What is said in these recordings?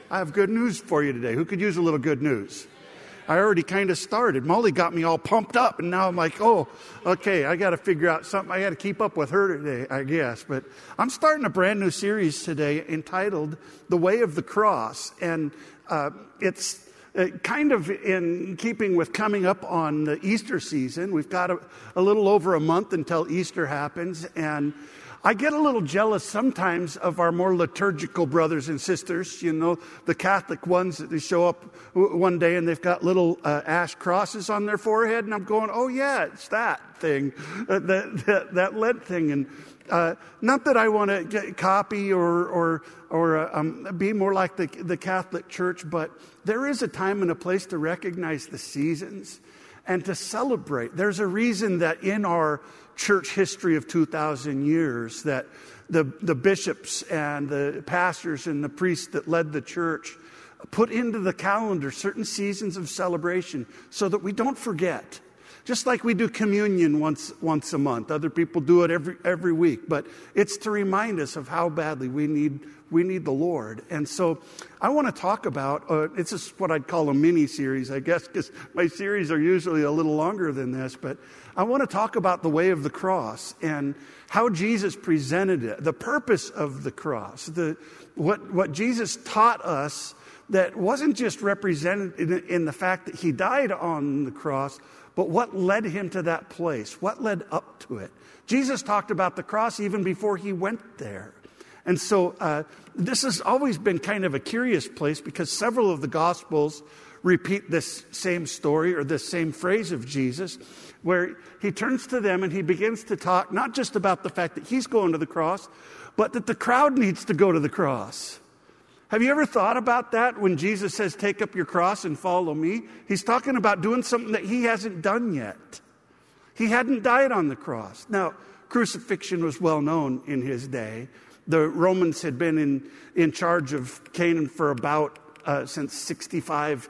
I have good news for you today. Who could use a little good news? I already kind of started. Molly got me all pumped up, and now I'm like, oh, okay, I got to figure out something. I got to keep up with her today, I guess. But I'm starting a brand new series today entitled The Way of the Cross. And it's kind of in keeping with coming up on the Easter season. We've got a little over a month until Easter happens, and I get a little jealous sometimes of our more liturgical brothers and sisters, you know, the Catholic ones that they show up one day and they've got little ash crosses on their forehead, and I'm going, oh yeah, it's that thing, that Lent thing. And not that I want to copy or be more like the Catholic Church, but there is a time and a place to recognize the seasons and to celebrate. There's a reason that in our church history of 2,000 years that the bishops and the pastors and the priests that led the church put into the calendar certain seasons of celebration so that we don't forget. Just like we do communion once a month. Other people do it every week. But it's to remind us of how badly we need the Lord. And so I want to talk about, it's just what I'd call a mini-series, I guess, because my series are usually a little longer than this. But I want to talk about the way of the cross and how Jesus presented it, the purpose of the cross, what Jesus taught us that wasn't just represented in the fact that he died on the cross, but what led him to that place? What led up to it? Jesus talked about the cross even before he went there. And so this has always been kind of a curious place because several of the Gospels repeat this same story or this same phrase of Jesus, where he turns to them and he begins to talk not just about the fact that he's going to the cross, but that the crowd needs to go to the cross. Have you ever thought about that when Jesus says, take up your cross and follow me? He's talking about doing something that he hasn't done yet. He hadn't died on the cross. Now, crucifixion was well known in his day. The Romans had been in charge of Canaan for about since 65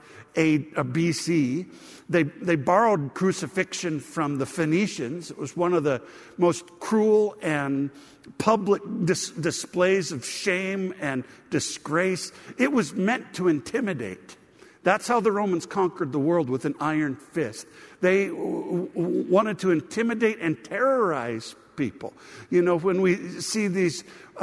BC. They borrowed crucifixion from the Phoenicians. It was one of the most cruel and public displays of shame and disgrace. It was meant to intimidate. That's how the Romans conquered the world, with an iron fist. They wanted to intimidate and terrorize people. You know, when we see these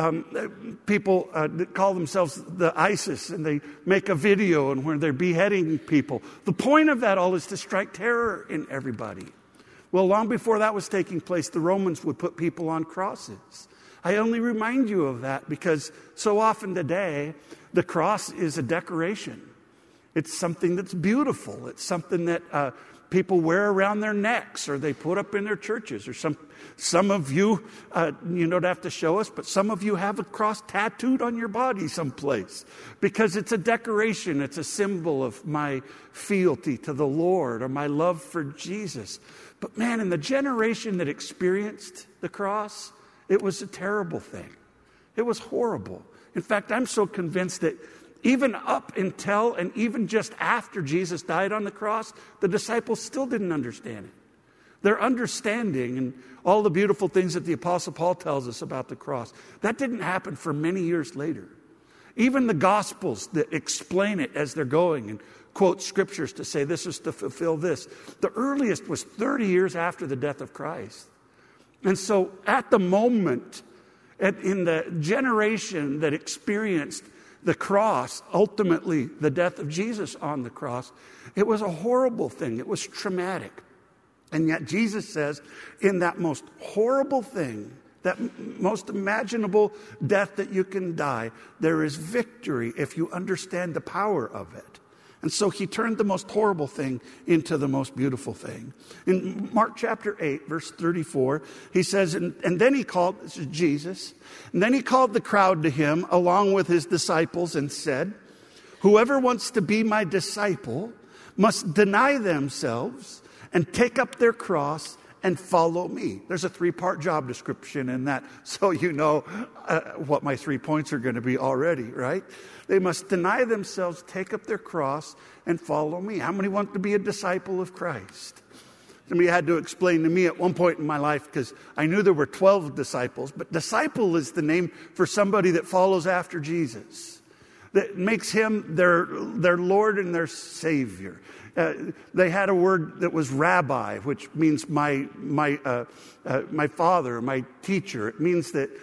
people that call themselves the ISIS and they make a video and where they're beheading people, the point of that all is to strike terror in everybody. Well, long before that was taking place, the Romans would put people on crosses. I only remind you of that because so often today, the cross is a decoration. It's something that's beautiful. It's something that people wear around their necks or they put up in their churches. Or some of you, you don't have to show us, but some of you have a cross tattooed on your body someplace because it's a decoration. It's a symbol of my fealty to the Lord or my love for Jesus. But man, in the generation that experienced the cross, it was a terrible thing. It was horrible. In fact, I'm so convinced that even up until and even just after Jesus died on the cross, the disciples still didn't understand it. Their understanding and all the beautiful things that the Apostle Paul tells us about the cross, that didn't happen for many years later. Even the Gospels that explain it as they're going and quote scriptures to say this is to fulfill this, the earliest was 30 years after the death of Christ. And so at the moment, in the generation that experienced the cross, ultimately the death of Jesus on the cross, it was a horrible thing. It was traumatic. And yet Jesus says, in that most horrible thing, that most imaginable death that you can die, there is victory if you understand the power of it. And so he turned the most horrible thing into the most beautiful thing. In Mark chapter 8, verse 34, he says, and then he called, this is Jesus, and then he called the crowd to him along with his disciples and said, whoever wants to be my disciple must deny themselves and take up their cross and follow me. There's a 3-part job description in that, so you know what my 3 points are going to be already, right? They must deny themselves, take up their cross, and follow me. How many want to be a disciple of Christ? Somebody had to explain to me at one point in my life, because I knew there were 12 disciples, but disciple is the name for somebody that follows after Jesus. that makes him their Lord and their Savior. They had a word that was rabbi, which means my father, my teacher. It means that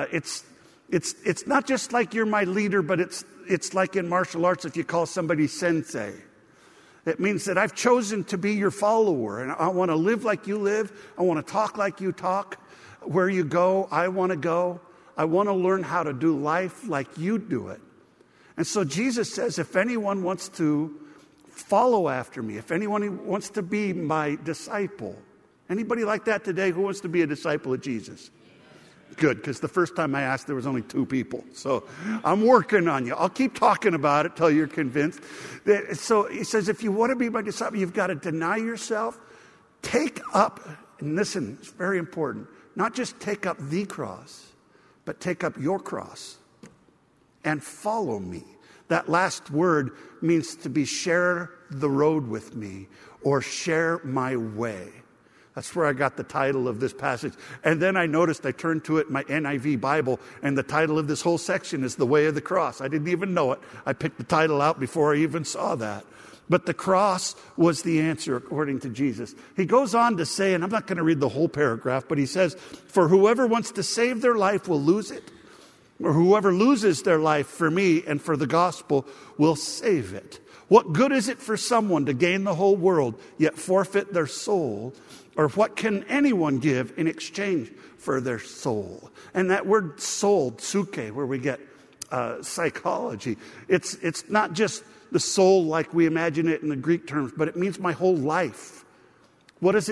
it's not just like you're my leader, but it's like in martial arts if you call somebody sensei. It means that I've chosen to be your follower, and I want to live like you live. I want to talk like you talk. Where you go, I want to go. I want to learn how to do life like you do it. And so Jesus says, if anyone wants to follow after me, if anyone wants to be my disciple, anybody like that today who wants to be a disciple of Jesus? Good, because the first time I asked, there was only 2 people. So I'm working on you. I'll keep talking about it till you're convinced. So he says, if you want to be my disciple, you've got to deny yourself, take up, and listen, it's very important, not just take up the cross, but take up your cross and follow me. That last word means to be share the road with me or share my way. That's where I got the title of this passage. And then I noticed, I turned to it in my NIV Bible, and the title of this whole section is The Way of the Cross. I didn't even know it. I picked the title out before I even saw that. But the cross was the answer according to Jesus. He goes on to say, and I'm not going to read the whole paragraph, but he says, for whoever wants to save their life will lose it, or whoever loses their life for me and for the gospel will save it. What good is it for someone to gain the whole world, yet forfeit their soul? Or what can anyone give in exchange for their soul? And that word soul, suke, where we get psychology, it's not just the soul like we imagine it in the Greek terms, but it means my whole life. What does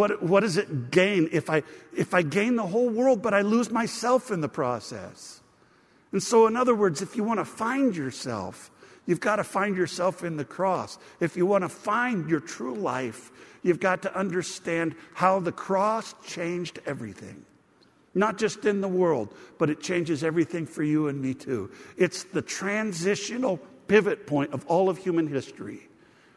it gain if I gain the whole world, but I lose myself in the process? And so, in other words, if you want to find yourself, you've got to find yourself in the cross. If you want to find your true life, you've got to understand how the cross changed everything. Not just in the world, but it changes everything for you and me too. It's the transitional pivot point of all of human history.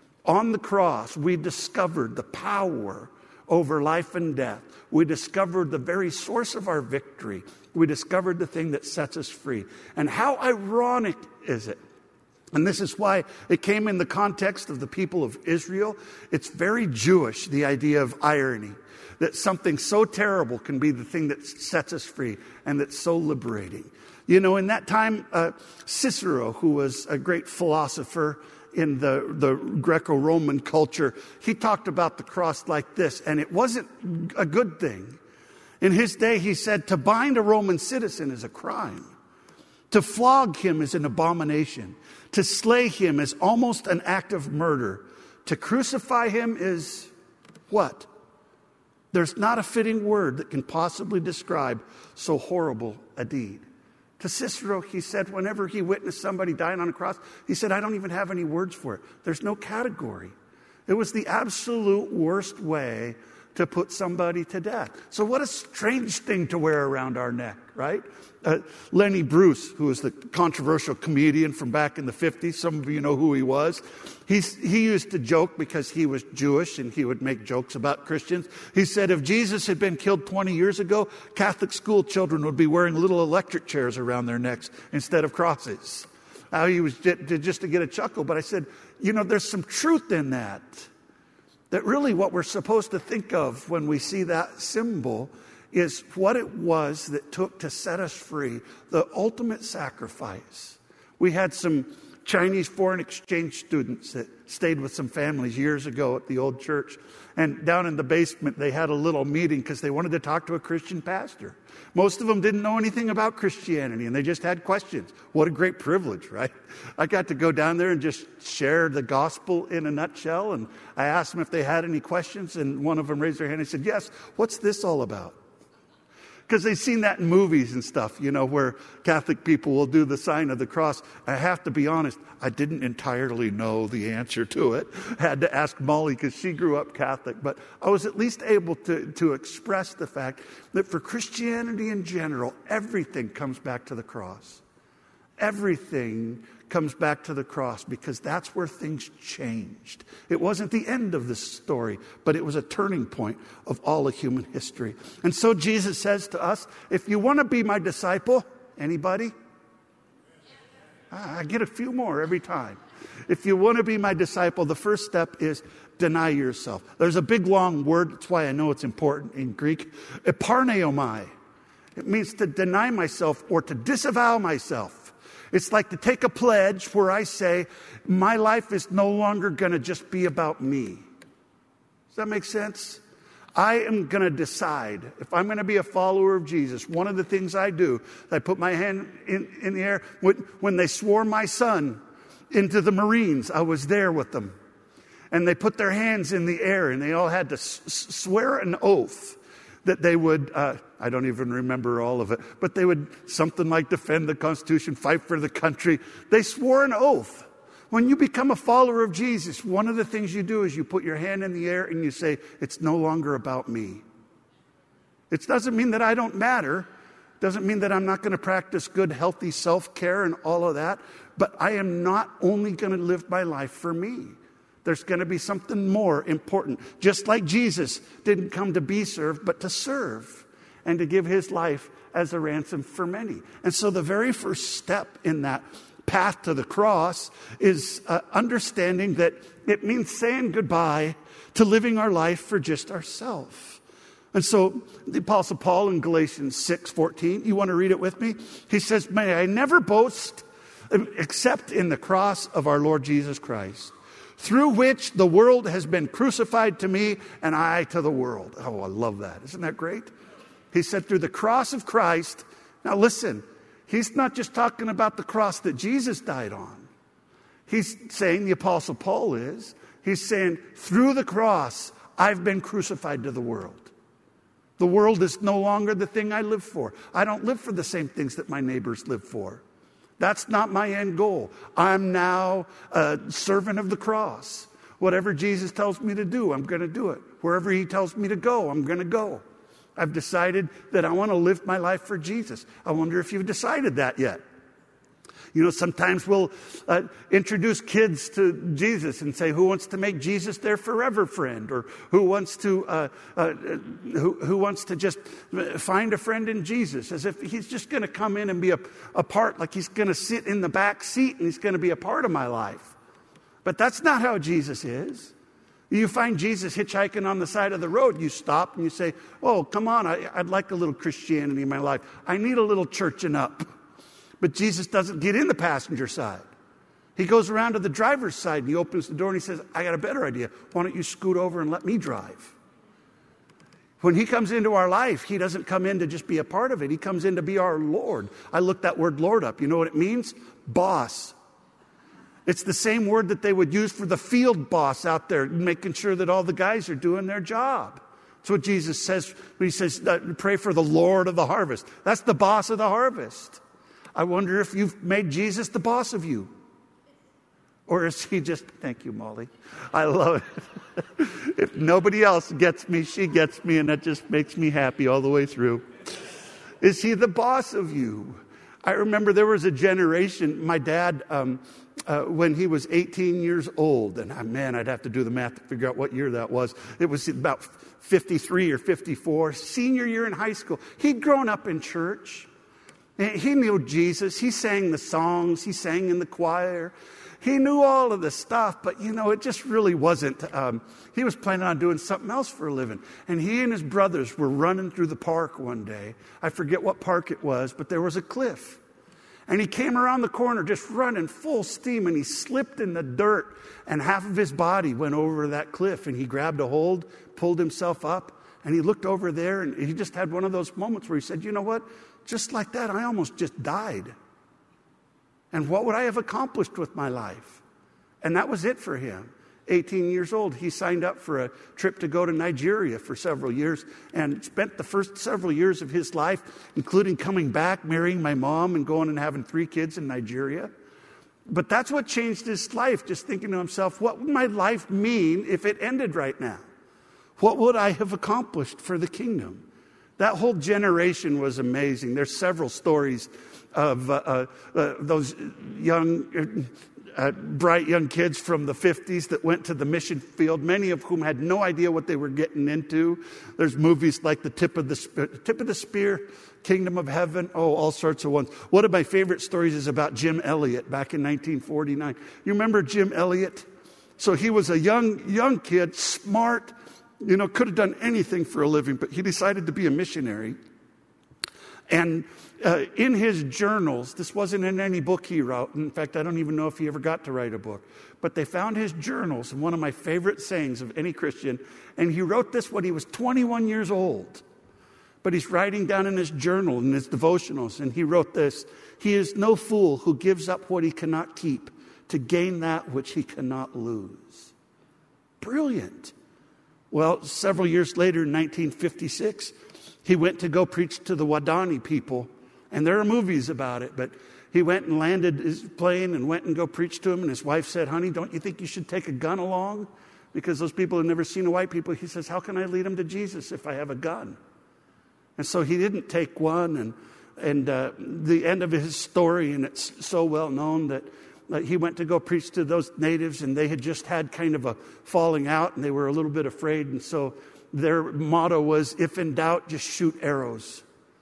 On the cross, we discovered the power over life and death. We discovered the very source of our victory. We discovered the thing that sets us free. And how ironic is it? And this is why it came in the context of the people of Israel. It's very Jewish, the idea of irony, that something so terrible can be the thing that sets us free and that's so liberating. You know, in that time, Cicero, who was a great philosopher in the Greco-Roman culture, he talked about the cross like this, and it wasn't a good thing. In his day, he said, to bind a Roman citizen is a crime. To flog him is an abomination. To slay him is almost an act of murder. To crucify him is what? There's not a fitting word that can possibly describe so horrible a deed. To Cicero, he said, whenever he witnessed somebody dying on a cross, he said, I don't even have any words for it. There's no category. It was the absolute worst way to put somebody to death. So what a strange thing to wear around our neck, right? Lenny Bruce, who was the controversial comedian from back in the 50s, some of you know who he was. He used to joke because he was Jewish and he would make jokes about Christians. He said if Jesus had been killed 20 years ago, Catholic school children would be wearing little electric chairs around their necks instead of crosses. Now he was just to get a chuckle, but I said, you know, there's some truth in that. That really what we're supposed to think of when we see that symbol is what it was that took to set us free, the ultimate sacrifice. We had some Chinese foreign exchange students that stayed with some families years ago at the old church. And down in the basement, they had a little meeting because they wanted to talk to a Christian pastor. Most of them didn't know anything about Christianity, and they just had questions. What a great privilege, right? I got to go down there and just share the gospel in a nutshell, and I asked them if they had any questions, and one of them raised their hand and said, yes, what's this all about? Because they've seen that in movies and stuff, you know, where Catholic people will do the sign of the cross. I have to be honest, I didn't entirely know the answer to it. I had to ask Molly because she grew up Catholic. But I was at least able to express the fact that for Christianity in general, everything comes back to the cross. Everything comes back to the cross because that's where things changed. It wasn't the end of the story, but it was a turning point of all of human history. And so Jesus says to us, if you want to be my disciple, anybody? I get a few more every time. If you want to be my disciple, the first step is deny yourself. There's a big long word. That's why I know it's important in Greek. Eparneomai. It means to deny myself or to disavow myself. It's like to take a pledge where I say, my life is no longer going to just be about me. Does that make sense? I am going to decide if I'm going to be a follower of Jesus. One of the things I do, I put my hand in the air. When they swore my son into the Marines, I was there with them. And they put their hands in the air and they all had to swear an oath that they would, I don't even remember all of it, but they would something like defend the Constitution, fight for the country. They swore an oath. When you become a follower of Jesus, one of the things you do is you put your hand in the air and you say, it's no longer about me. It doesn't mean that I don't matter. It doesn't mean that I'm not going to practice good, healthy self-care and all of that. But I am not only going to live my life for me. There's going to be something more important. Just like Jesus didn't come to be served, but to serve and to give his life as a ransom for many. And so the very first step in that path to the cross is understanding that it means saying goodbye to living our life for just ourselves. And so the Apostle Paul in Galatians 6:14, you want to read it with me? He says, may I never boast except in the cross of our Lord Jesus Christ, through which the world has been crucified to me and I to the world. Oh, I love that. Isn't that great? He said through the cross of Christ. Now listen, he's not just talking about the cross that Jesus died on. He's saying, the Apostle Paul is, he's saying, through the cross, I've been crucified to the world. The world is no longer the thing I live for. I don't live for the same things that my neighbors live for. That's not my end goal. I'm now a servant of the cross. Whatever Jesus tells me to do, I'm going to do it. Wherever he tells me to go, I'm going to go. I've decided that I want to live my life for Jesus. I wonder if you've decided that yet. You know, sometimes we'll introduce kids to Jesus and say, who wants to make Jesus their forever friend? Or who wants to just find a friend in Jesus? As if he's just going to come in and be a part, like he's going to sit in the back seat and he's going to be a part of my life. But that's not how Jesus is. You find Jesus hitchhiking on the side of the road, you stop and you say, oh, come on, I'd like a little Christianity in my life. I need a little churching up. But Jesus doesn't get in the passenger side. He goes around to the driver's side and he opens the door and he says, I got a better idea. Why don't you scoot over and let me drive? When he comes into our life, he doesn't come in to just be a part of it. He comes in to be our Lord. I looked that word Lord up. You know what it means? Boss. It's the same word that they would use for the field boss out there, making sure that all the guys are doing their job. That's what Jesus says when he says, pray for the Lord of the harvest. That's the boss of the harvest. I wonder if you've made Jesus the boss of you. Or is he just, thank you, Molly. I love it. If nobody else gets me, she gets me, and that just makes me happy all the way through. Is he the boss of you? I remember there was a generation, my dad, when he was 18 years old, and man, I'd have to do the math to figure out what year that was. It was about 53 or 54, senior year in high school. He'd grown up in church. He knew Jesus. He sang the songs. He sang in the choir. He knew all of the stuff, but, you know, it just really wasn't. He was planning on doing something else for a living. And he and his brothers were running through the park one day. I forget what park it was, but there was a cliff. And he came around the corner just running full steam, and he slipped in the dirt, and half of his body went over that cliff. And he grabbed a hold, pulled himself up, and he looked over there, and he just had one of those moments where he said, you know what? Just like that, I almost just died. And what would I have accomplished with my life? And that was it for him. 18 years old, he signed up for a trip to go to Nigeria for several years and spent the first several years of his life, including coming back, marrying my mom, and going and having 3 kids in Nigeria. But that's what changed his life, just thinking to himself, what would my life mean if it ended right now? What would I have accomplished for the kingdom? That whole generation was amazing. There's several stories of those young bright young kids from the 50s that went to the mission field, many of whom had no idea what they were getting into. There's movies like The Tip of the Spear, Kingdom of Heaven, all sorts of ones. One of my favorite stories is about Jim Elliot back in 1949. You remember Jim Elliot? So he was a young kid, smart, could have done anything for a living, but he decided to be a missionary. And in his journals, this wasn't in any book he wrote. In fact, I don't even know if he ever got to write a book. But they found his journals, and one of my favorite sayings of any Christian. And he wrote this when he was 21 years old. But he's writing down in his journal, in his devotionals, and he wrote this: "He is no fool who gives up what he cannot keep to gain that which he cannot lose." Brilliant. Well, several years later, in 1956, he went to go preach to the Wadani people. And there are movies about it, but he went and landed his plane and went and go preach to them. And his wife said, "Honey, don't you think you should take a gun along? Because those people have never seen a white people." He says, "How can I lead them to Jesus if I have a gun?" And so he didn't take one. And the end of his story, and it's so well known that he went to go preach to those natives, and they had just had kind of a falling out, and they were a little bit afraid. And so their motto was, "If in doubt, just shoot arrows."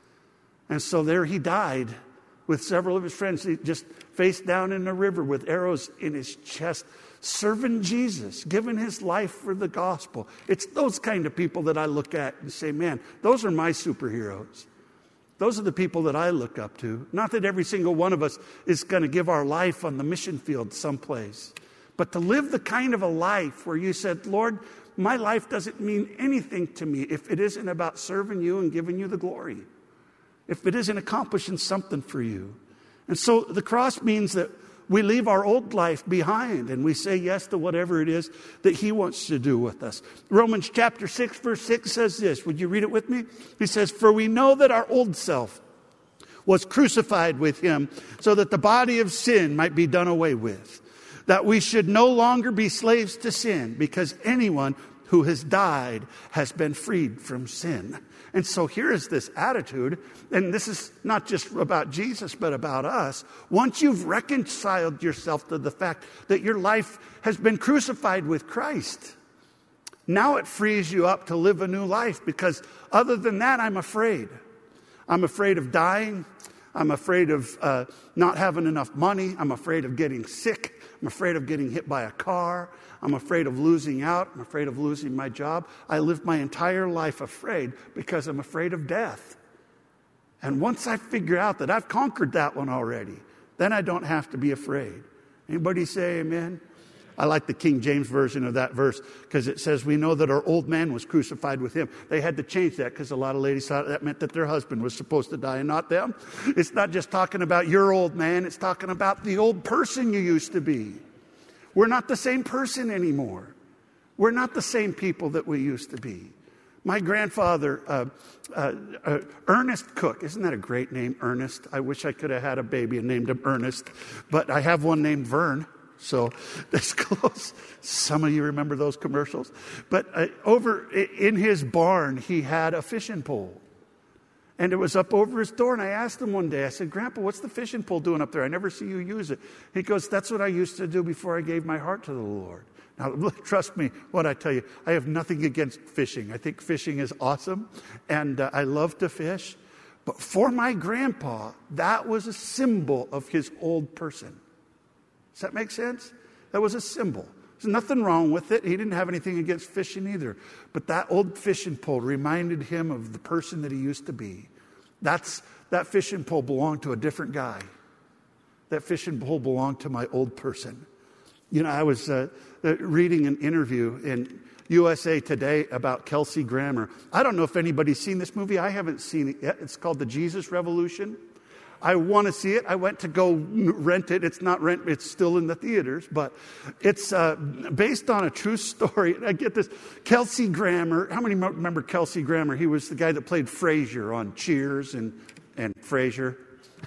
And so there he died with several of his friends. He just face down in the river with arrows in his chest, serving Jesus, giving his life for the gospel. It's those kind of people that I look at and say, man, those are my superheroes. Those are the people that I look up to. Not that every single one of us is going to give our life on the mission field someplace, but to live the kind of a life where you said, "Lord, my life doesn't mean anything to me if it isn't about serving you and giving you the glory, if it isn't accomplishing something for you." And so the cross means that we leave our old life behind and we say yes to whatever it is that he wants to do with us. Romans chapter 6, verse 6 says this. Would you read it with me? He says, "For we know that our old self was crucified with him so that the body of sin might be done away with, that we should no longer be slaves to sin, because anyone who has died has been freed from sin." And so here is this attitude, and this is not just about Jesus, but about us. Once you've reconciled yourself to the fact that your life has been crucified with Christ, now it frees you up to live a new life, because other than that, I'm afraid. I'm afraid of dying. I'm afraid of not having enough money. I'm afraid of getting sick. I'm afraid of getting hit by a car. I'm afraid of losing out. I'm afraid of losing my job. I lived my entire life afraid because I'm afraid of death. And once I figure out that I've conquered that one already, then I don't have to be afraid. Anybody say amen? I like the King James version of that verse because it says, "We know that our old man was crucified with him." They had to change that because a lot of ladies thought that meant that their husband was supposed to die and not them. It's not just talking about your old man. It's talking about the old person you used to be. We're not the same person anymore. We're not the same people that we used to be. My grandfather, Ernest Cook, isn't that a great name, Ernest? I wish I could have had a baby and named him Ernest, but I have one named Vern. So that's close. Some of you remember those commercials. But over in his barn, he had a fishing pole. And it was up over his door. And I asked him one day, I said, "Grandpa, what's the fishing pole doing up there? I never see you use it." He goes, "That's what I used to do before I gave my heart to the Lord." Now, trust me when I tell you, I have nothing against fishing. I think fishing is awesome. And I love to fish. But for my grandpa, that was a symbol of his old person. Does that make sense? That was a symbol. There's nothing wrong with it. He didn't have anything against fishing either. But that old fishing pole reminded him of the person that he used to be. That fishing pole belonged to a different guy. That fishing pole belonged to my old person. You know, I was reading an interview in USA Today about Kelsey Grammer. I don't know if anybody's seen this movie. I haven't seen it yet. It's called The Jesus Revolution. I want to see it. I went to go rent it. It's not rent. It's still in the theaters. But it's based on a true story. I get this. Kelsey Grammer. How many remember Kelsey Grammer? He was the guy that played Frasier on Cheers and Frasier.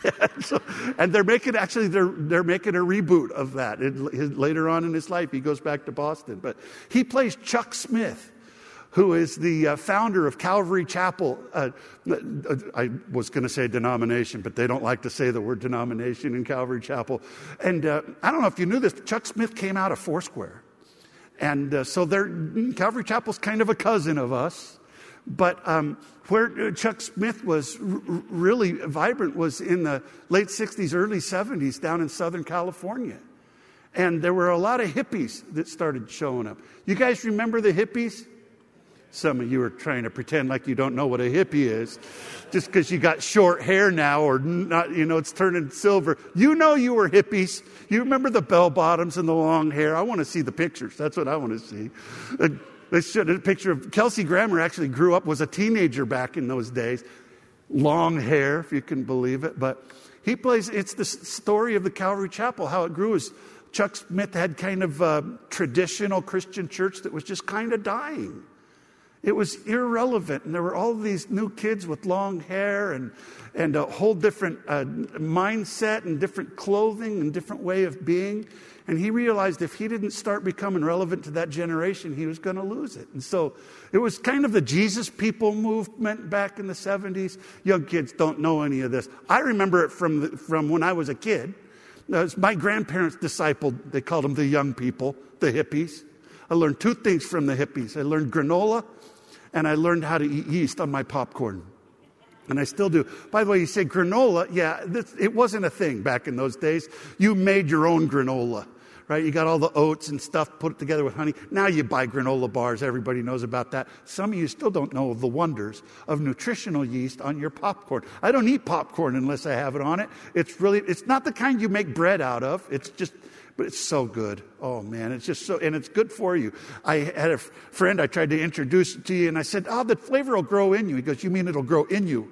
And they're making a reboot of that. Later on in his life, he goes back to Boston. But he plays Chuck Smith, who is the founder of Calvary Chapel. I was going to say denomination, but they don't like to say the word denomination in Calvary Chapel. And I don't know if you knew this, but Chuck Smith came out of Foursquare. And so Calvary Chapel's kind of a cousin of us. But where Chuck Smith was really vibrant was in the late 60s, early 70s down in Southern California. And there were a lot of hippies that started showing up. You guys remember the hippies? Some of you are trying to pretend like you don't know what a hippie is just because you got short hair now or not, it's turning silver. You know you were hippies. You remember the bell bottoms and the long hair. I want to see the pictures. That's what I want to see. A picture of Kelsey Grammer actually grew up, was a teenager back in those days. Long hair, if you can believe it. But it's the story of the Calvary Chapel, how it grew is Chuck Smith had kind of a traditional Christian church that was just kind of dying. It was irrelevant, and there were all these new kids with long hair and a whole different mindset and different clothing and different way of being. And he realized if he didn't start becoming relevant to that generation, he was going to lose it. And so it was kind of the Jesus People movement back in the 70s. Young kids don't know any of this. I remember it from when I was a kid. My grandparents discipled, they called them the young people, the hippies. I learned two things from the hippies. I learned granola, and I learned how to eat yeast on my popcorn. And I still do. By the way, you say granola. Yeah, it wasn't a thing back in those days. You made your own granola, right? You got all the oats and stuff, put it together with honey. Now you buy granola bars. Everybody knows about that. Some of you still don't know the wonders of nutritional yeast on your popcorn. I don't eat popcorn unless I have it on it. It's not the kind you make bread out of. But it's so good. Oh, man, it's just so, and it's good for you. I had a friend I tried to introduce it to you, and I said, the flavor will grow in you. He goes, you mean it'll grow in you?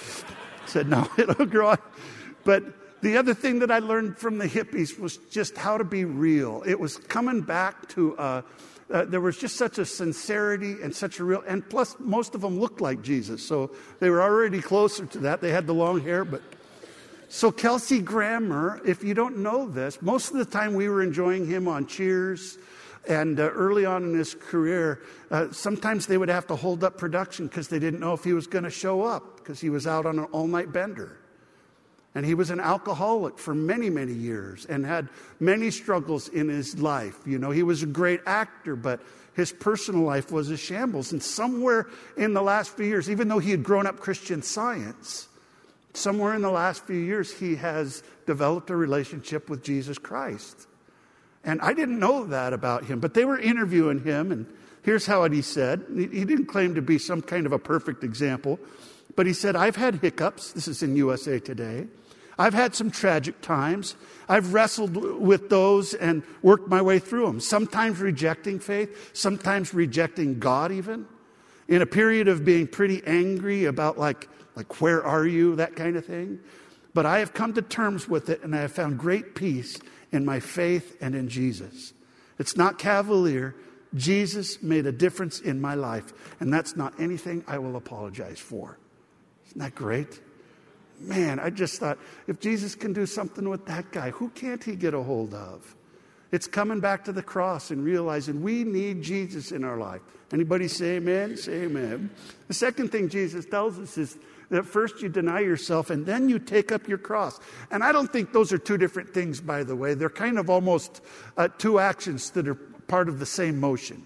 I said, no, it'll grow. But the other thing that I learned from the hippies was just how to be real. It was coming back to, there was just such a sincerity and such a real, and plus most of them looked like Jesus. So they were already closer to that. They had the long hair, but... So Kelsey Grammer, if you don't know this, most of the time we were enjoying him on Cheers, and early on in his career, sometimes they would have to hold up production because they didn't know if he was going to show up because he was out on an all-night bender. And he was an alcoholic for many, many years and had many struggles in his life. He was a great actor, but his personal life was a shambles. And somewhere in the last few years, even though he had grown up Christian Science, somewhere in the last few years, he has developed a relationship with Jesus Christ. And I didn't know that about him, but they were interviewing him, and here's how he said. He didn't claim to be some kind of a perfect example, but he said, I've had hiccups. This is in USA Today. I've had some tragic times. I've wrestled with those and worked my way through them, sometimes rejecting faith, sometimes rejecting God even, in a period of being pretty angry about like where are you, that kind of thing. But I have come to terms with it, and I have found great peace in my faith and in Jesus. It's not cavalier. Jesus made a difference in my life, and that's not anything I will apologize for. Isn't that great? Man, I just thought, if Jesus can do something with that guy, who can't he get a hold of? It's coming back to the cross and realizing we need Jesus in our life. Anybody say amen? Say amen. The second thing Jesus tells us is that first you deny yourself and then you take up your cross. And I don't think those are two different things, by the way. They're kind of almost two actions that are part of the same motion.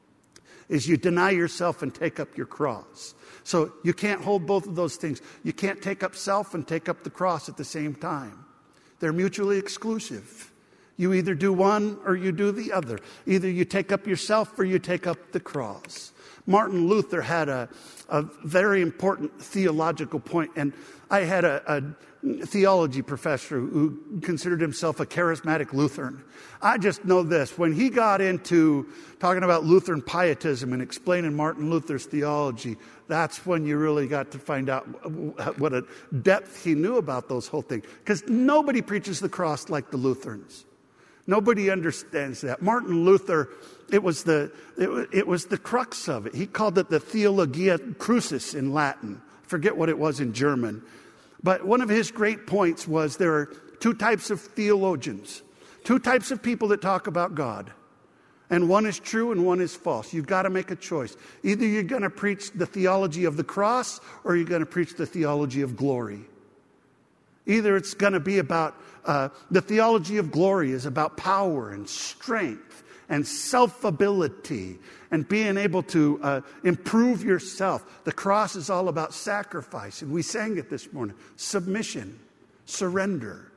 Is you deny yourself and take up your cross. So you can't hold both of those things. You can't take up self and take up the cross at the same time. They're mutually exclusive. You either do one or you do the other. Either you take up yourself or you take up the cross. Martin Luther had a very important theological point, and I had a theology professor who considered himself a charismatic Lutheran. I just know this. When he got into talking about Lutheran pietism and explaining Martin Luther's theology, that's when you really got to find out what a depth he knew about those whole things. Because nobody preaches the cross like the Lutherans. Nobody understands that. Martin Luther, it was the crux of it. He called it the Theologia Crucis in Latin. Forget what it was in German. But one of his great points was there are two types of theologians, two types of people that talk about God. And one is true and one is false. You've got to make a choice. Either you're going to preach the theology of the cross or you're going to preach the theology of glory. Either it's going to be about, the theology of glory is about power and strength and self-ability and being able to improve yourself. The cross is all about sacrifice. And we sang it this morning. Submission, surrender,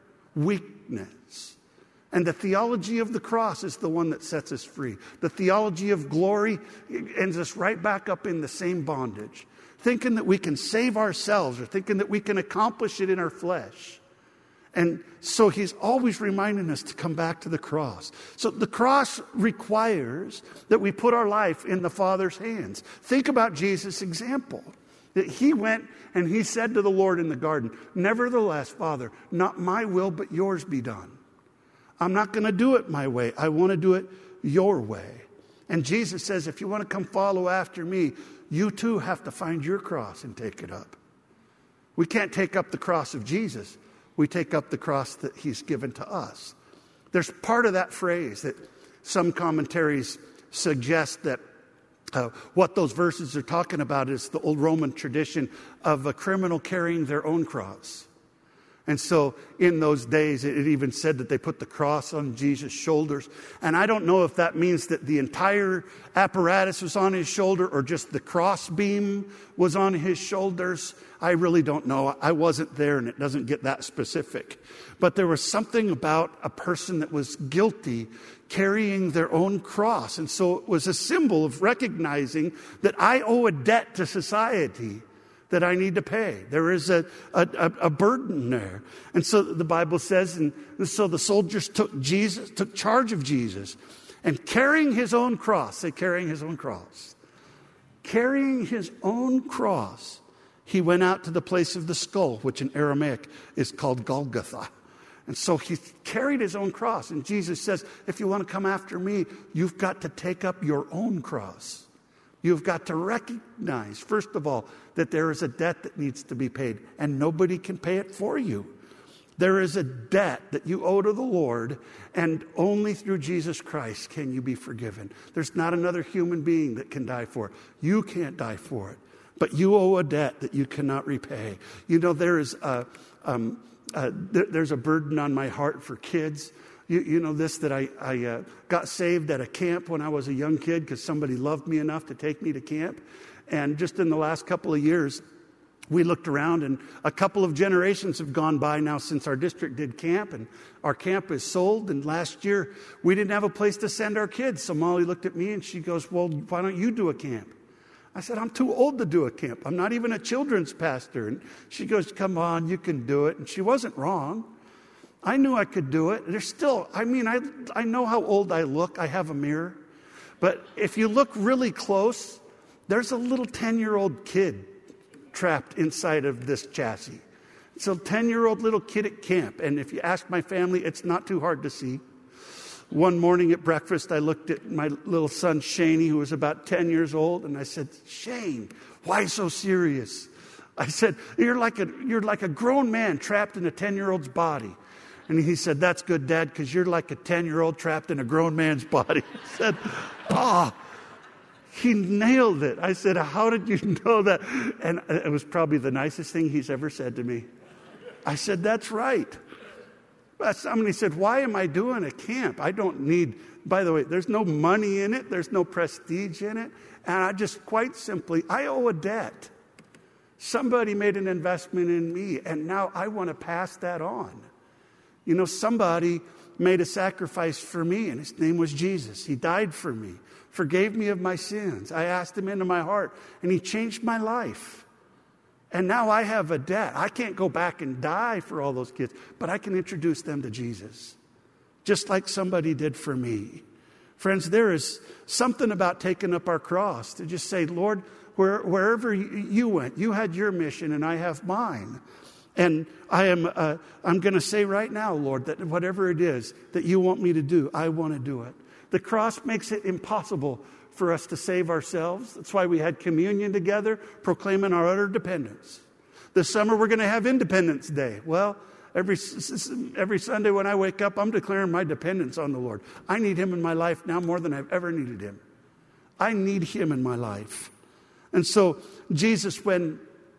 weakness. And the theology of the cross is the one that sets us free. The theology of glory ends us right back up in the same bondage. Thinking that we can save ourselves or thinking that we can accomplish it in our flesh. And so he's always reminding us to come back to the cross. So the cross requires that we put our life in the Father's hands. Think about Jesus' example. That he went and he said to the Lord in the garden, "Nevertheless, Father, not my will but yours be done." I'm not going to do it my way. I want to do it your way. And Jesus says, if you want to come follow after me, you too have to find your cross and take it up. We can't take up the cross of Jesus. We take up the cross that he's given to us. There's part of that phrase that some commentaries suggest that what those verses are talking about is the old Roman tradition of a criminal carrying their own cross. And so in those days, it even said that they put the cross on Jesus' shoulders. And I don't know if that means that the entire apparatus was on his shoulder or just the cross beam was on his shoulders. I really don't know. I wasn't there and it doesn't get that specific. But there was something about a person that was guilty carrying their own cross. And so it was a symbol of recognizing that I owe a debt to society that I need to pay. There is a burden there. And so the Bible says, and so the soldiers took charge of Jesus, and carrying his own cross, say carrying his own cross. Carrying his own cross, he went out to the place of the skull, which in Aramaic is called Golgotha. And so he carried his own cross. And Jesus says, if you want to come after me, you've got to take up your own cross. You've got to recognize, first of all, that there is a debt that needs to be paid, and nobody can pay it for you. There is a debt that you owe to the Lord, and only through Jesus Christ can you be forgiven. There's not another human being that can die for it. You can't die for it, but you owe a debt that you cannot repay. You know, there's a burden on my heart for kids. You know this, that I got saved at a camp when I was a young kid because somebody loved me enough to take me to camp. And just in the last couple of years, we looked around and a couple of generations have gone by now since our district did camp. And our camp is sold. And last year, we didn't have a place to send our kids. So Molly looked at me and she goes, well, why don't you do a camp? I said, I'm too old to do a camp. I'm not even a children's pastor. And she goes, come on, you can do it. And she wasn't wrong. I knew I could do it. There's still, I know how old I look. I have a mirror. But if you look really close, there's a little 10-year-old kid trapped inside of this chassis. It's a 10-year-old little kid at camp. And if you ask my family, it's not too hard to see. One morning at breakfast, I looked at my little son, Shane, who was about 10 years old. And I said, Shane, why so serious? I said, you're like a grown man trapped in a 10-year-old's body. And he said, that's good, Dad, because you're like a 10-year-old trapped in a grown man's body. I said, he nailed it. I said, how did you know that? And it was probably the nicest thing he's ever said to me. I said, that's right. Somebody said, why am I doing a camp? I don't need, by the way, there's no money in it. There's no prestige in it. And I just quite simply, I owe a debt. Somebody made an investment in me, and now I want to pass that on. You know, somebody made a sacrifice for me, and his name was Jesus. He died for me, forgave me of my sins. I asked him into my heart, and he changed my life. And now I have a debt. I can't go back and die for all those kids, but I can introduce them to Jesus, just like somebody did for me. Friends, there is something about taking up our cross to just say, Lord, wherever you went, you had your mission, and I have mine. And I'm going to say right now, Lord, that whatever it is that you want me to do, I want to do it. The cross makes it impossible for us to save ourselves. That's why we had communion together, proclaiming our utter dependence. This summer we're going to have Independence Day. Well, Every Sunday when I wake up, I'm declaring my dependence on the Lord. I need him in my life now more than I've ever needed him. I need him in my life. And so Jesus, when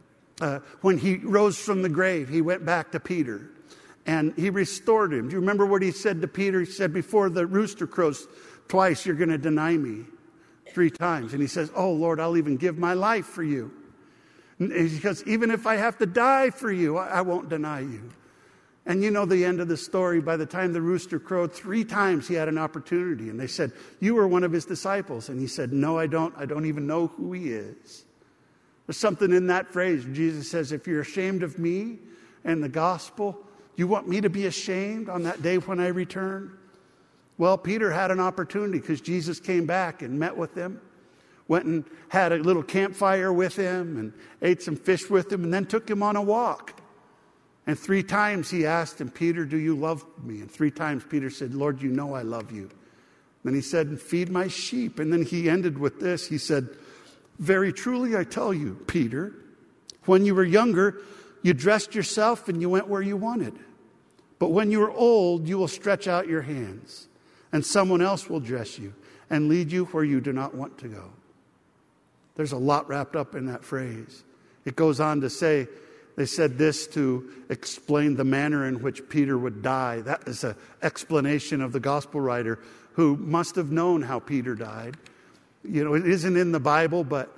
he rose from the grave, he went back to Peter and he restored him. Do you remember what he said to Peter? He said, before the rooster crows twice, you're going to deny me 3 times. And he says, oh, Lord, I'll even give my life for you. Because even if I have to die for you, I won't deny you. And you know the end of the story. By the time the rooster crowed 3 times, he had an opportunity. And they said, you were one of his disciples. And he said, no, I don't. I don't even know who he is. There's something in that phrase. Jesus says, if you're ashamed of me and the gospel, you want me to be ashamed on that day when I return? Well, Peter had an opportunity because Jesus came back and met with him, went and had a little campfire with him and ate some fish with him and then took him on a walk. And 3 times he asked him, Peter, do you love me? And 3 times Peter said, Lord, you know I love you. Then he said, feed my sheep. And then he ended with this. He said, very truly I tell you, Peter, when you were younger, you dressed yourself and you went where you wanted. But when you are old, you will stretch out your hands, and someone else will dress you and lead you where you do not want to go. There's a lot wrapped up in that phrase. It goes on to say, they said this to explain the manner in which Peter would die. That is an explanation of the gospel writer who must have known how Peter died. You know, it isn't in the Bible, but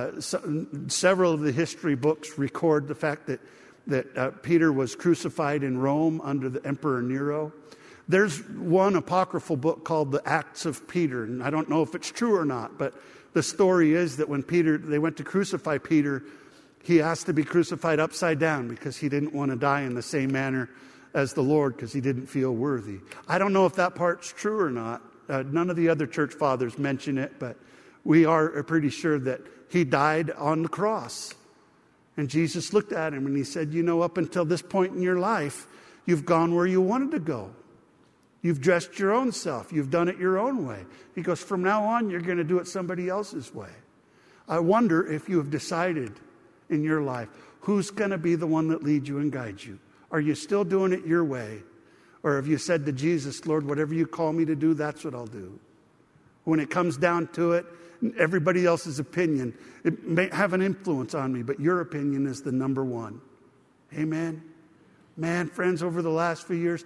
several of the history books record the fact that Peter was crucified in Rome under the Emperor Nero. There's one apocryphal book called the Acts of Peter, and I don't know if it's true or not, but the story is that when they went to crucify Peter, he asked to be crucified upside down because he didn't want to die in the same manner as the Lord because he didn't feel worthy. I don't know if that part's true or not. None of the other church fathers mention it, but we are pretty sure that he died on the cross. And Jesus looked at him and he said, you know, up until this point in your life, you've gone where you wanted to go. You've dressed your own self. You've done it your own way. He goes, from now on, you're going to do it somebody else's way. I wonder if you have decided in your life, who's going to be the one that leads you and guides you? Are you still doing it your way? Or have you said to Jesus, Lord, whatever you call me to do, that's what I'll do? When it comes down to it, everybody else's opinion, it may have an influence on me, but your opinion is the number one. Amen? Man, friends, over the last few years,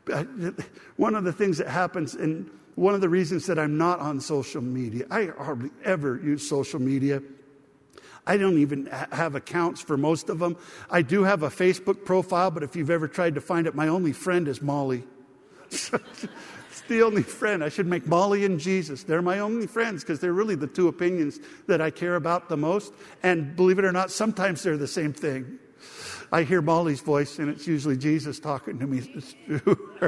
one of the things that happens, and one of the reasons that I'm not on social media, I hardly ever use social media. I don't even have accounts for most of them. I do have a Facebook profile, but if you've ever tried to find it, my only friend is Molly. It's the only friend. I should make Molly and Jesus. They're my only friends because they're really the 2 opinions that I care about the most. And believe it or not, sometimes they're the same thing. I hear Molly's voice, and it's usually Jesus talking to me through her.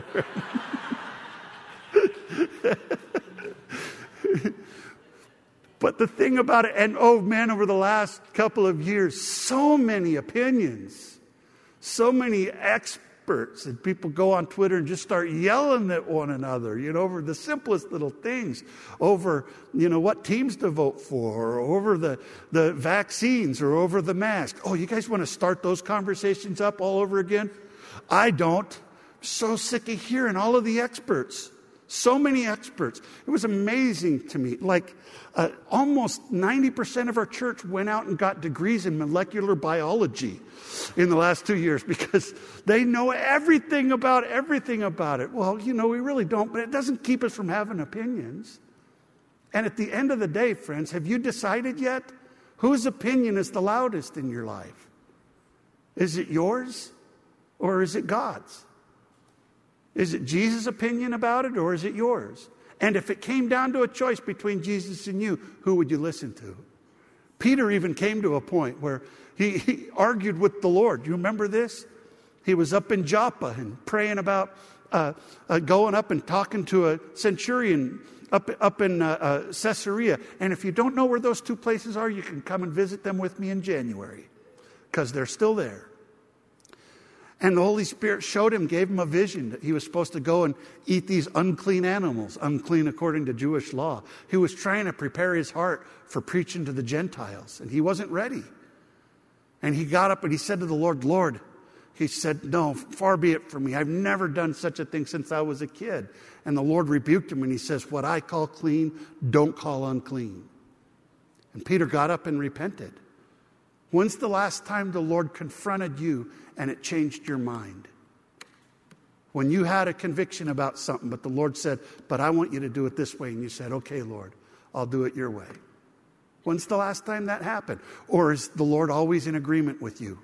But the thing about it, and oh man, over the last couple of years, so many opinions, so many experts, and people go on Twitter and just start yelling at one another, you know, over the simplest little things, over, you know, what teams to vote for, or over the vaccines, or over the mask. Oh, you guys want to start those conversations up all over again? I don't. I'm so sick of hearing all of the experts. So many experts. It was amazing to me. Like almost 90% of our church went out and got degrees in molecular biology in the last 2 years because they know everything about it. Well, you know, we really don't, but it doesn't keep us from having opinions. And at the end of the day, friends, have you decided yet whose opinion is the loudest in your life? Is it yours or is it God's? Is it Jesus' opinion about it or is it yours? And if it came down to a choice between Jesus and you, who would you listen to? Peter even came to a point where he argued with the Lord. You remember this? He was up in Joppa and praying about going up and talking to a centurion up in Caesarea. And if you don't know where those 2 places are, you can come and visit them with me in January because they're still there. And the Holy Spirit showed him, gave him a vision that he was supposed to go and eat these unclean animals, unclean according to Jewish law. He was trying to prepare his heart for preaching to the Gentiles, and he wasn't ready. And he got up and he said to the Lord, Lord, He said, no, far be it from me. I've never done such a thing since I was a kid. And the Lord rebuked him, and he says, what I call clean, don't call unclean. And Peter got up and repented. When's the last time the Lord confronted you and it changed your mind? When you had a conviction about something, but the Lord said, but I want you to do it this way. And you said, okay, Lord, I'll do it your way. When's the last time that happened? Or is the Lord always in agreement with you?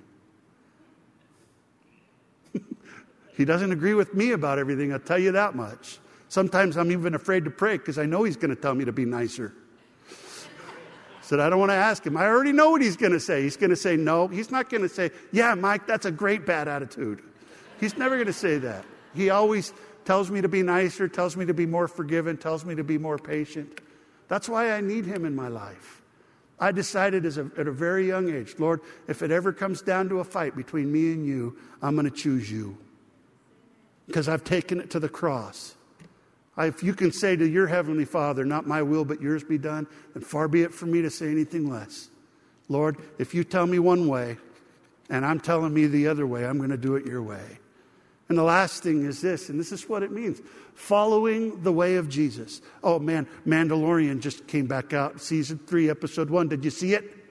He doesn't agree with me about everything, I'll tell you that much. Sometimes I'm even afraid to pray because I know he's going to tell me to be nicer. Said, I don't want to ask him. I already know what he's going to say. He's going to say no. He's not going to say, yeah, Mike, that's a great bad attitude. He's never going to say that. He always tells me to be nicer, tells me to be more forgiving, tells me to be more patient. That's why I need him in my life. I decided at a very young age, Lord, if it ever comes down to a fight between me and you, I'm going to choose you. Because I've taken it to the cross. If you can say to your Heavenly Father, not my will but yours be done, then far be it from me to say anything less. Lord, if you tell me one way and I'm telling me the other way, I'm going to do it your way. And the last thing is this, and this is what it means. Following the way of Jesus. Oh man, Mandalorian just came back out, season 3, episode 1. Did you see it?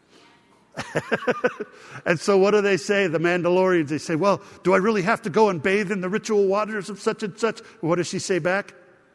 And so what do they say, the Mandalorians? They say, well, do I really have to go and bathe in the ritual waters of such and such? What does she say back?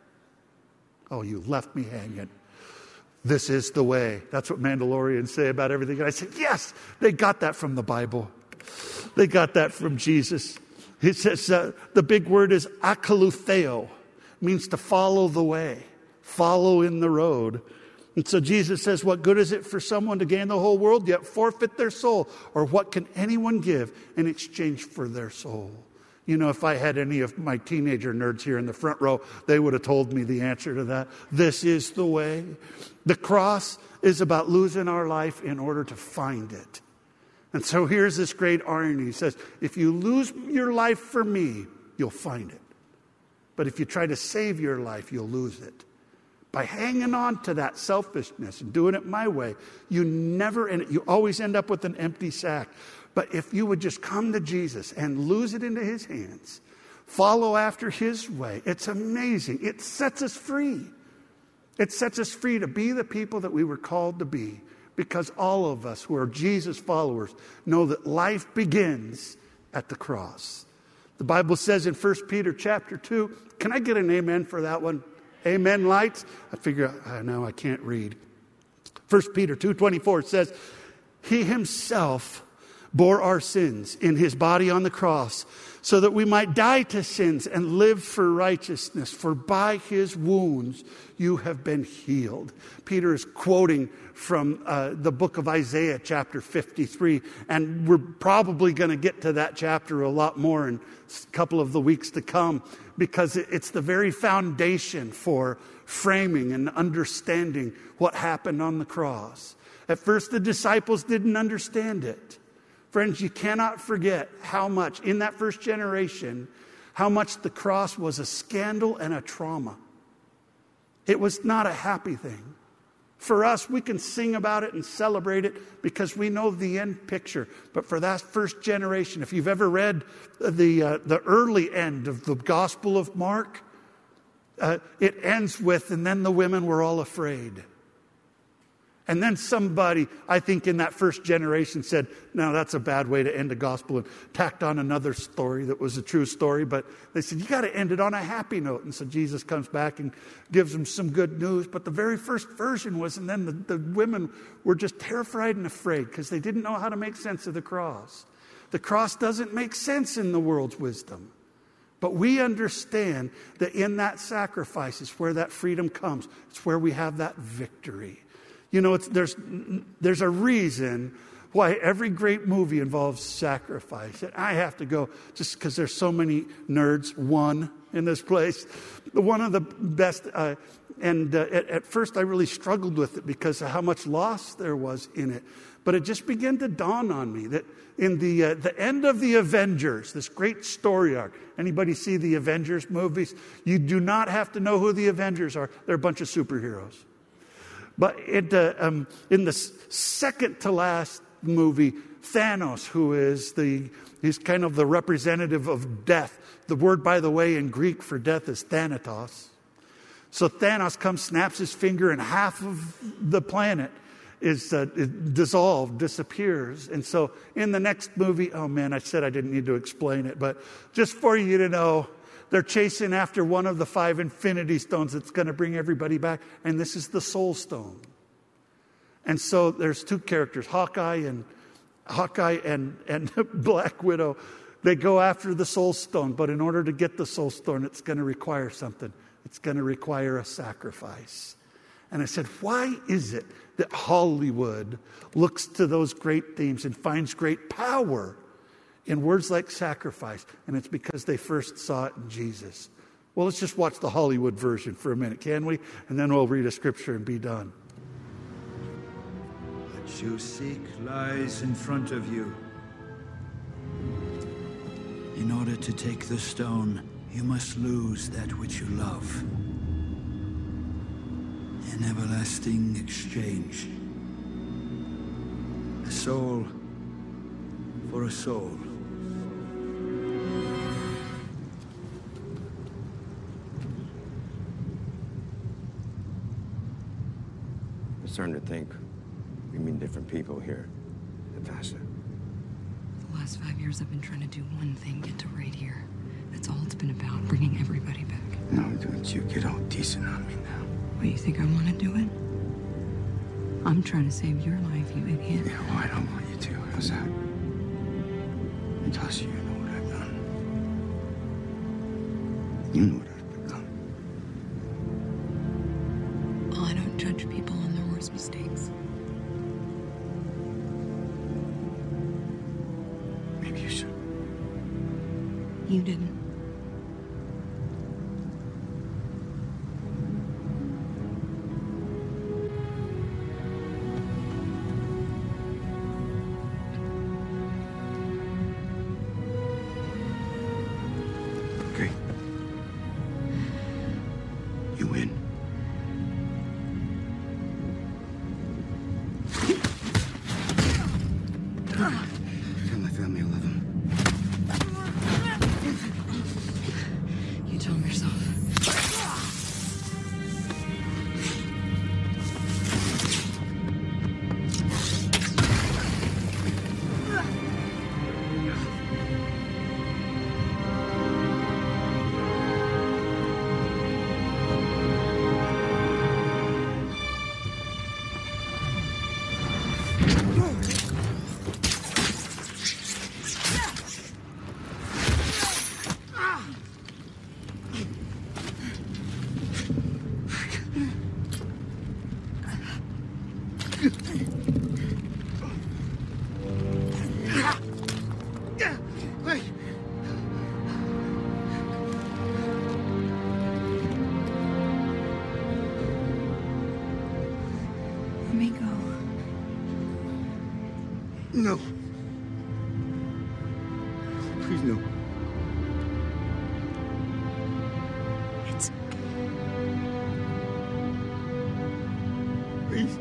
Oh, you left me hanging. This is the way. That's what Mandalorians say about everything. And I say, yes, they got that from the Bible. They got that from Jesus. It says the big word is akalutheo, means to follow the way, follow in the road. And so Jesus says, what good is it for someone to gain the whole world yet forfeit their soul? Or what can anyone give in exchange for their soul? You know, if I had any of my teenager nerds here in the front row, they would have told me the answer to that. This is the way. The cross is about losing our life in order to find it. And so here's this great irony. He says, if you lose your life for me, you'll find it. But if you try to save your life, you'll lose it. By hanging on to that selfishness and doing it my way, you always end up with an empty sack. But if you would just come to Jesus and lose it into his hands, follow after his way, it's amazing. It sets us free. It sets us free to be the people that we were called to be. Because all of us who are Jesus followers know that life begins at the cross. The Bible says in 1 Peter chapter 2, can I get an amen for that one? Amen, lights? I figure, I can't read. 1 Peter 2:24 says, he himself bore our sins in his body on the cross so that we might die to sins and live for righteousness. For by his wounds you have been healed. Peter is quoting from the book of Isaiah chapter 53. And we're probably going to get to that chapter a lot more in a couple of the weeks to come, because it's the very foundation for framing and understanding what happened on the cross. At first, the disciples didn't understand it. Friends, you cannot forget how much, in that first generation, how much the cross was a scandal and a trauma. It was not a happy thing. For us, we can sing about it and celebrate it because we know the end picture. But for that first generation, if you've ever read the early end of the Gospel of Mark, it ends with, and then the women were all afraid. And then somebody, I think in that first generation, said, no, that's a bad way to end a gospel, and tacked on another story that was a true story. But they said, you got to end it on a happy note. And so Jesus comes back and gives them some good news. But the very first version was, and then the women were just terrified and afraid because they didn't know how to make sense of the cross. The cross doesn't make sense in the world's wisdom. But we understand that in that sacrifice is where that freedom comes. It's where we have that victory. You know, there's a reason why every great movie involves sacrifice. And I have to go just because there's so many nerds, one in this place. One of the best, at first I really struggled with it because of how much loss there was in it. But it just began to dawn on me that in the end of the Avengers, this great story arc, anybody see the Avengers movies? You do not have to know who the Avengers are. They're a bunch of superheroes. But in the second to last movie, Thanos, who is he's kind of the representative of death. The word, by the way, in Greek for death is thanatos. So Thanos comes, snaps his finger, and half of the planet is dissolved, disappears. And so in the next movie, oh man, I said I didn't need to explain it, but just for you to know, they're chasing after one of the 5 Infinity Stones that's going to bring everybody back. And this is the Soul Stone. And so there's 2 characters, Hawkeye and Black Widow. They go after the Soul Stone. But in order to get the Soul Stone, it's going to require something. It's going to require a sacrifice. And I said, why is it that Hollywood looks to those great themes and finds great power in words like sacrifice? And it's because they first saw it in Jesus. Well, let's just watch the Hollywood version for a minute, can we? And then we'll read a scripture and be done. What you seek lies in front of you. In order to take the stone, you must lose that which you love. An everlasting exchange. A soul for a soul. I'm starting to think we mean different people here, Natasha. The last 5 years I've been trying to do one thing, get to right here. That's all it's been about, bringing everybody back. No, don't you get all decent on me now. What, you think I want to do it? I'm trying to save your life, you idiot. Yeah, well, I don't want you to. How's that? Natasha, you know what I've done. You know what I've become. Well, I don't judge people on their worst mistakes. Maybe you should. You didn't. Okay. You win. Tell my family I love them. You tell them yourself. Let me go. No. Please, no. It's... Please.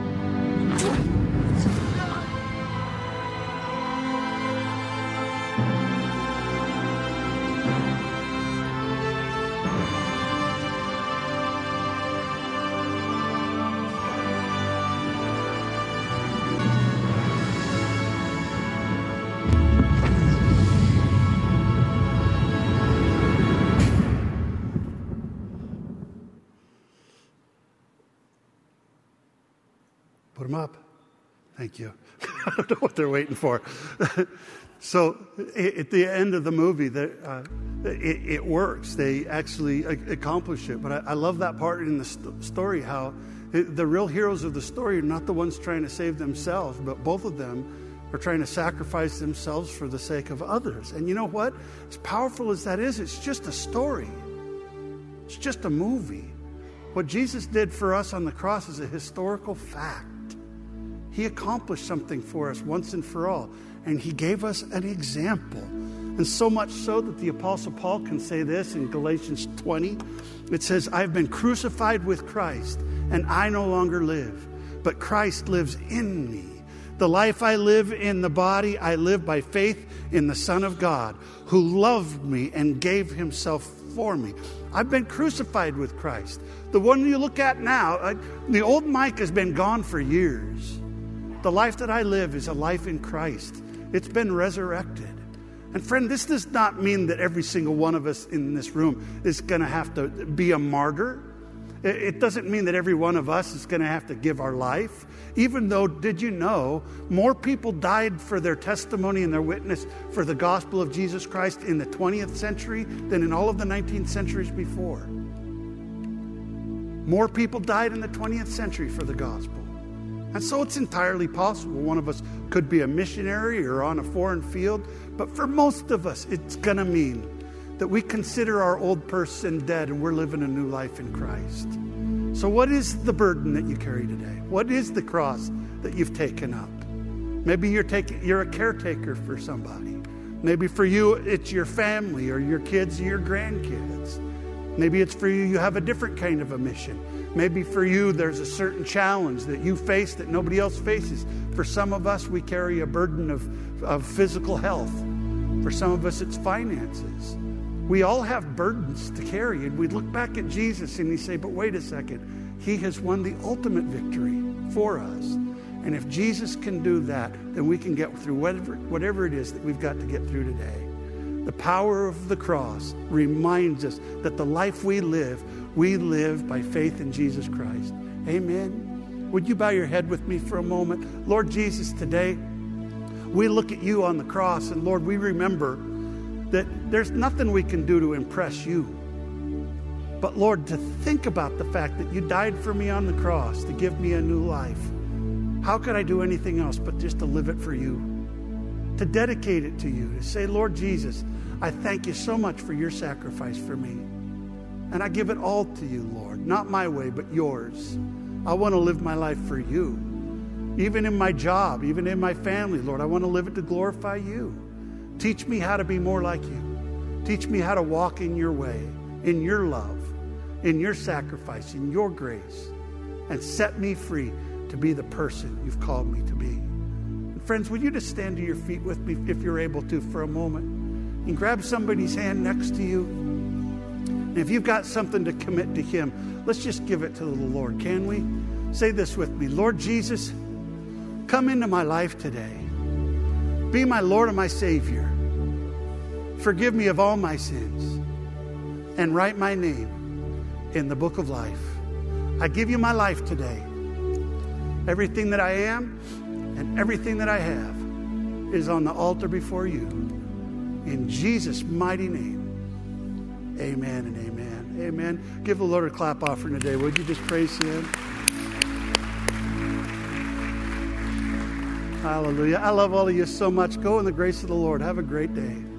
Put them up. Thank you. I don't know what they're waiting for. So at the end of the movie, it works. They actually accomplish it. But I love that part in the story, how the real heroes of the story are not the ones trying to save themselves, but both of them are trying to sacrifice themselves for the sake of others. And you know what? As powerful as that is, it's just a story. It's just a movie. What Jesus did for us on the cross is a historical fact. He accomplished something for us once and for all. And he gave us an example. And so much so that the Apostle Paul can say this in Galatians 20. It says, I've been crucified with Christ, and I no longer live, but Christ lives in me. The life I live in the body, I live by faith in the Son of God, who loved me and gave himself for me. I've been crucified with Christ. The one you look at now, the old Mike has been gone for years. The life that I live is a life in Christ. It's been resurrected. And friend, this does not mean that every single one of us in this room is going to have to be a martyr. It doesn't mean that every one of us is going to have to give our life. Even though, did you know, more people died for their testimony and their witness for the gospel of Jesus Christ in the 20th century than in all of the 19th centuries before. More people died in the 20th century for the gospel. And so it's entirely possible one of us could be a missionary or on a foreign field. But for most of us, it's going to mean that we consider our old person dead and we're living a new life in Christ. So what is the burden that you carry today? What is the cross that you've taken up? Maybe you're a caretaker for somebody. Maybe for you, it's your family or your kids or your grandkids. Maybe it's for you have a different kind of a mission. Maybe for you, there's a certain challenge that you face that nobody else faces. For some of us, we carry a burden of physical health. For some of us, it's finances. We all have burdens to carry, and we look back at Jesus and we say, but wait a second, he has won the ultimate victory for us. And if Jesus can do that, then we can get through whatever it is that we've got to get through today. The power of the cross reminds us that the life we live by faith in Jesus Christ. Amen. Would you bow your head with me for a moment? Lord Jesus, today we look at you on the cross, and Lord, we remember that there's nothing we can do to impress you. But Lord, to think about the fact that you died for me on the cross to give me a new life. How could I do anything else but just to live it for you? To dedicate it to you, to say, Lord Jesus, I thank you so much for your sacrifice for me. And I give it all to you, Lord. Not my way, but yours. I want to live my life for you. Even in my job, even in my family, Lord, I want to live it to glorify you. Teach me how to be more like you. Teach me how to walk in your way, in your love, in your sacrifice, in your grace. And set me free to be the person you've called me to be. And friends, would you just stand to your feet with me if you're able to for a moment? And grab somebody's hand next to you. And if you've got something to commit to him, let's just give it to the Lord, can we? Say this with me. Lord Jesus, come into my life today. Be my Lord and my Savior. Forgive me of all my sins and write my name in the book of life. I give you my life today. Everything that I am and everything that I have is on the altar before you. In Jesus' mighty name, amen and amen. Amen. Give the Lord a clap offering today. Would you just praise him? Hallelujah. I love all of you so much. Go in the grace of the Lord. Have a great day.